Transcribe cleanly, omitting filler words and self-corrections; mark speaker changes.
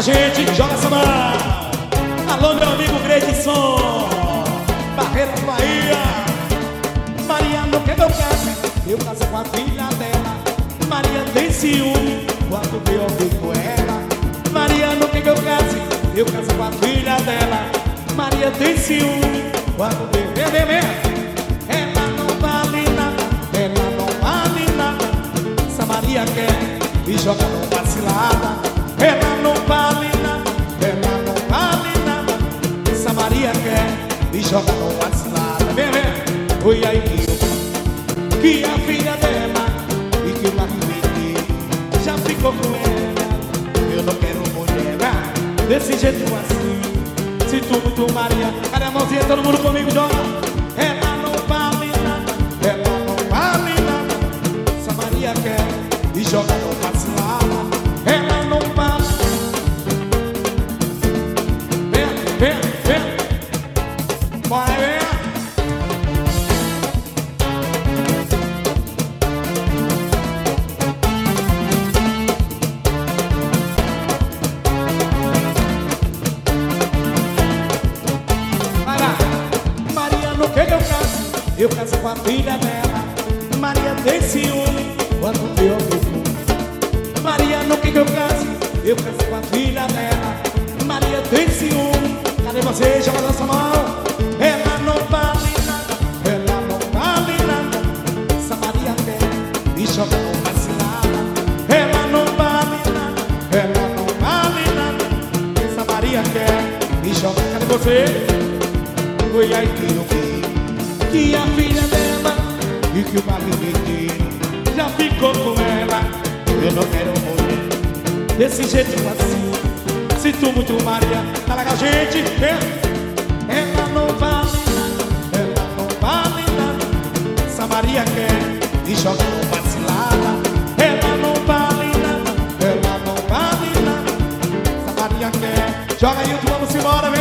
Speaker 1: a gente, joga essa mão. Alô, meu amigo Gredson, Barreira do Bahia. Maria não quer meu caso, eu caso com a filha dela. Maria tem ciúme quando eu ouvir com ela. Maria não quer meu caso, eu caso com a filha dela. Maria tem ciúme quando eu ela não vale nada, ela não vale nada. Essa Maria quer e joga numa cilada. Ela não vale nada, ela não vale nada. Essa Maria quer e joga numa cilada. Vem. Oi aí que a filha dela e que o marido já ficou com ela. Eu não quero mulher desse jeito assim. Se tu Maria, cadê a mãozinha? Todo mundo comigo, joga. Ela não vale nada, ela não vale nada. Essa Maria quer e joga numa cilada. Ela não vale. Vem. Bora, vem. Eu caso com a filha dela. Maria tem ciúme quando eu ouvir. Maria não quer que eu case. Eu caso com a filha dela. Maria tem ciúme. Cadê você? Joga nossa mão. Ela não vale nada, ela não vale nada. Essa Maria quer e joga uma cilada. Ela não vale nada, ela não vale nada. Essa Maria quer e joga. Cadê você? Foi aí que eu vi que a filha dela e que o marido já ficou com ela. Eu não quero morrer desse jeito assim. Se tu muito Maria, tá legal, gente? Ela não vale nada, ela não vale nada. Essa Maria quer e joga uma cilada. Ela não vale nada, ela não vale nada. Essa Maria quer. Joga aí, vamos embora, vem.